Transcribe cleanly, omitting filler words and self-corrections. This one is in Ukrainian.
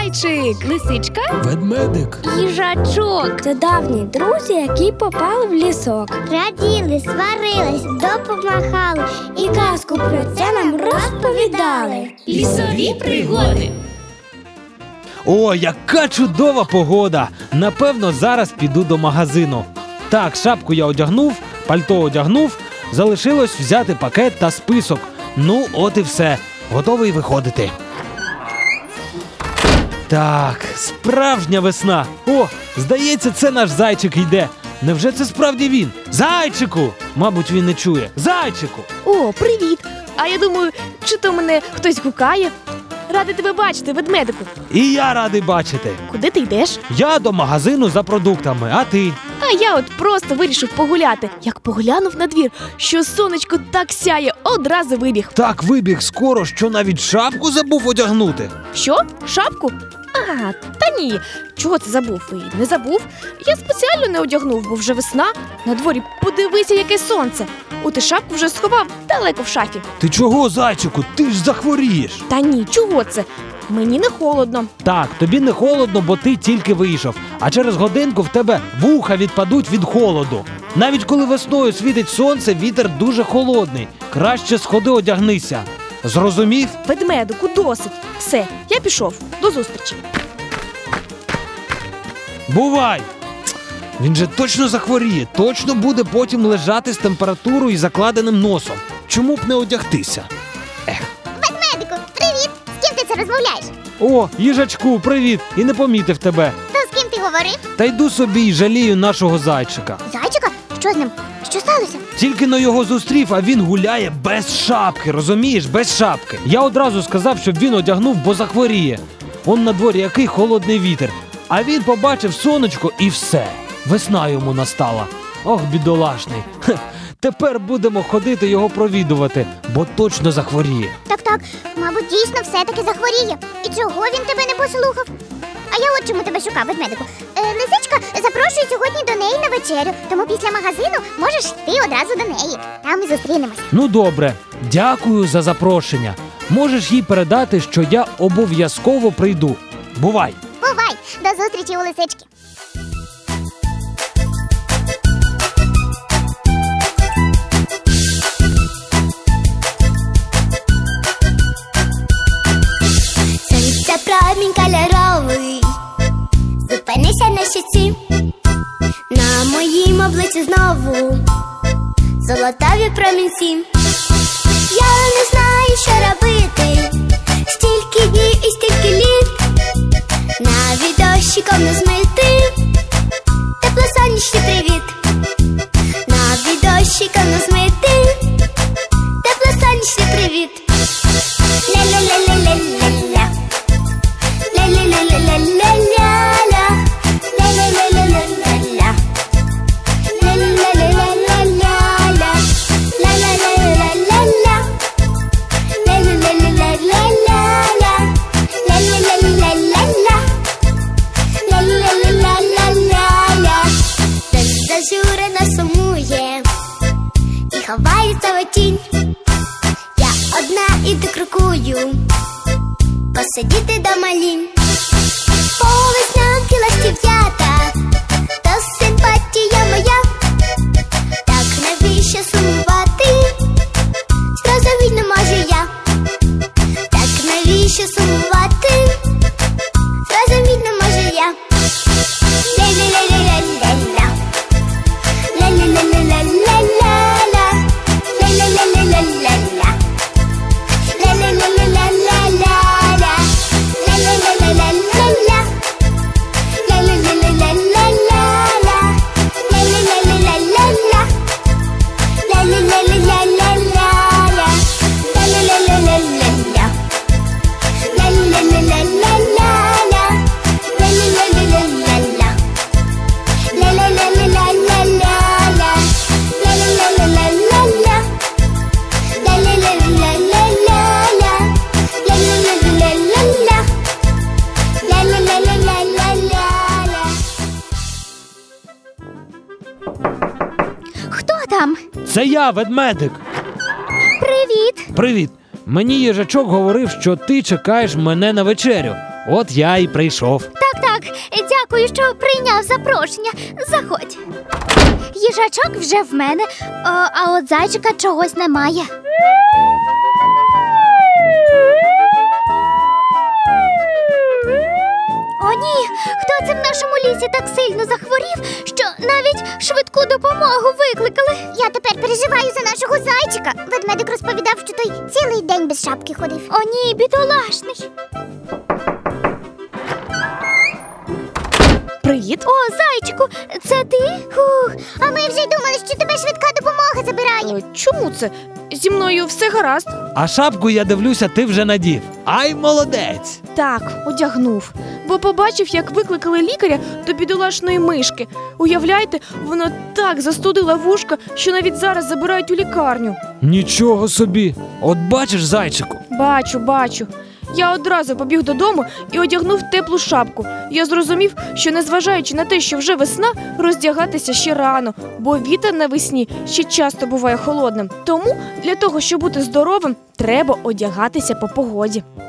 Зайчик, лисичка, ведмедик, їжачок. Це давні друзі, які попали в лісок. Раділи, сварились, допомагали і казку про це нам розповідали. лісові пригоди. О, яка чудова погода! Напевно, зараз піду до магазину. Так, шапку я одягнув, пальто одягнув, залишилось взяти пакет та список. Ну, от і все. Готовий виходити. Так, справжня весна. О, здається, це наш зайчик йде. Невже це справді він? Зайчику! Мабуть, він не чує. Зайчику! О, привіт! А я думаю, чи то мене хтось гукає? Радий тебе бачити, ведмедику. І я радий бачити. Куди ти йдеш? Я до магазину за продуктами, а ти? А я от просто вирішив погуляти. Як поглянув на двір, що сонечко так сяє, одразу вибіг. Так вибіг скоро, що навіть шапку забув одягнути. Що? Шапку? А, та ні. Чого це забув? І не забув. Я спеціально не одягнув, бо вже весна. На дворі подивися, яке сонце. Ти шапку вже сховав далеко в шафі. Ти чого, зайчику? Ти ж захворієш. Та ні, чого це? Мені не холодно. Так, тобі не холодно, бо ти тільки вийшов. А через годинку в тебе вуха відпадуть від холоду. Навіть коли весною світить сонце, вітер дуже холодний. Краще сходи одягнися. Зрозумів? Ведмедику, досить. Все, я пішов. До зустрічі. Бувай! Він же точно захворіє, точно буде потім лежати з температурою і закладеним носом. Чому б не одягтися? Ведмедику, привіт! З ким ти це розмовляєш? О, їжачку, привіт! І не помітив тебе. То з ким ти говорив? Та йду собі і жалію нашого зайчика. Зайчика? Що з ним? Що сталося? Тільки но його зустрів, а він гуляє без шапки, розумієш, без шапки. Я одразу сказав, щоб він одягнув, бо захворіє. Он на дворі який холодний вітер. А він побачив сонечко і все. Весна йому настала. Ох, бідолашний. Тепер будемо ходити його провідувати, бо точно захворіє. Так, мабуть, дійсно все-таки захворіє. І чого він тебе не послухав? А я от чому тебе шукав, ведмедику. Лисичка запрошує сьогодні до неї на вечерю, тому після магазину можеш йти одразу до неї. Там і зустрінемось. Ну добре, дякую за запрошення. Можеш їй передати, що я обов'язково прийду. Бувай! Бувай! До зустрічі у лисички. Сонця промінь кольоровий, зупинися на щиці, на моїм обличчі знову золотаві промінці. Я не знаю, що робити, стільки днів і стільки літ, навіть дощиком не змити тепло-сонячний привіт, навіть дощиком не змити тепло-сонячний привіт. Ля-ля-ля-ля-ля-ля-ля, ля-ля-ля-ля-ля-ля-ля, ля-ля-ля-ля-ля-ля-ля, ля-ля-ля-ля-ля-ля-ля, ля-ля-ля-ля-ля-ля, ля-ля-ля-ля-ля-ля. Десь зажурено сумує і ховається в тінь. Я одна іду крокую, посидіти до малінь. По веснянки ластів'ята, то симпатія моя. Так навіщо сумувати, зрозуміть не можу я. Так навіщо сумувати, зрозуміть не можу я. Ля-ля-ля-ля-ля-ля-ля, ля-ля-ля-ля-ля-ля-ля, ля-ля-ля-ля-ля-ля-ля, ля-ля-ля-ля-ля-ля-ля, ля-ля-ля-ля-ля-ля, Це я, ведмедик. Привіт! Привіт. Мені їжачок говорив, що ти чекаєш мене на вечерю. От я і прийшов. Так, дякую, що прийняв запрошення. Заходь. Їжачок вже в мене, а от зайчика чогось немає. О, ні! Хто це в нашому лісі так сильно захворів, що навіть швидку допомогу викликали? Я тепер переживаю за нашого зайчика. Ведмедик розповідав, що той цілий день без шапки ходив. О, ні, бідолашний. Привіт. О, зайчику, це ти? Хух, а ми вже й думали, що тебе швидка допомога забирає. Чому це? Зі мною все гаразд. А шапку, я дивлюся, ти вже надів. Ай, молодець! Так, одягнув. Бо побачив, як викликали лікаря до бідолашної мишки. Уявляєте, вона так застудила вушка, що навіть зараз забирають у лікарню. Нічого собі! От бачиш, зайчику? Бачу. Я одразу побіг додому і одягнув теплу шапку. Я зрозумів, що незважаючи на те, що вже весна, роздягатися ще рано, бо вітер навесні ще часто буває холодним. Тому для того, щоб бути здоровим, треба одягатися по погоді.